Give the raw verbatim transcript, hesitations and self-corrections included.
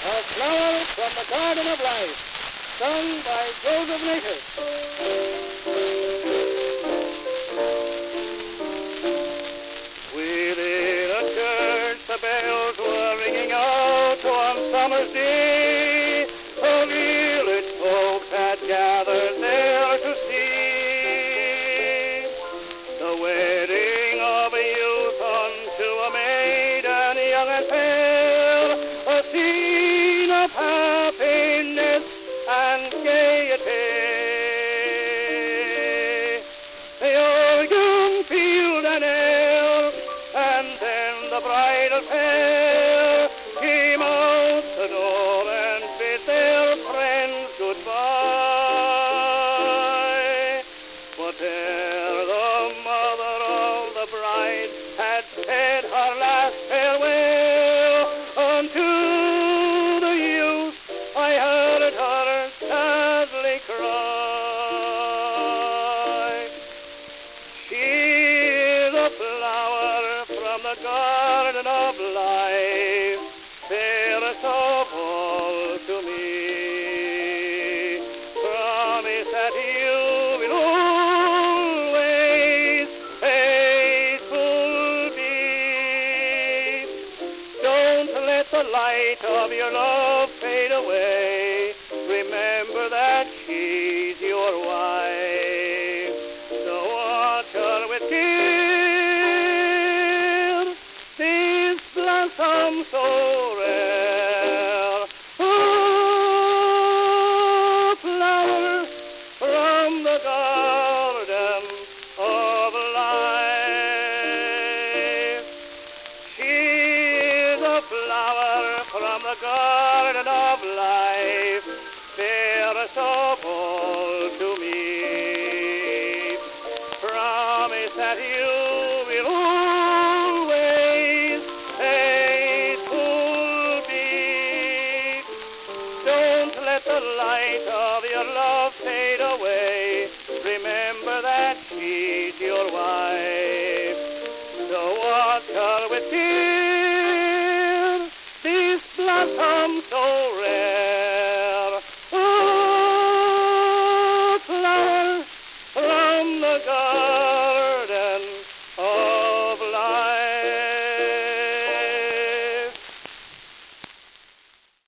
A flower from the garden of life, sung by Joseph Nature. Within a church the bells were ringing out one summer's day. The village folks had gathered there to see the wedding of a youth unto a maiden young and fair, a scene of happiness and gaiety. The organ pealed an air, and then the bridal pair came out the door and bid their friends goodbye. But ere the mother of the bride had said her last farewell unto the youth, I heard her sadly cry. She is a flower from the garden of life, fairest of all to me. Promise that you will always faithful be. Don't let the light of your love fade away. Remember that she's your wife. So watch her with care. This blossom so rare, a flower from the garden of life. She's a flower from the garden of life, fairest of all to me. Promise that you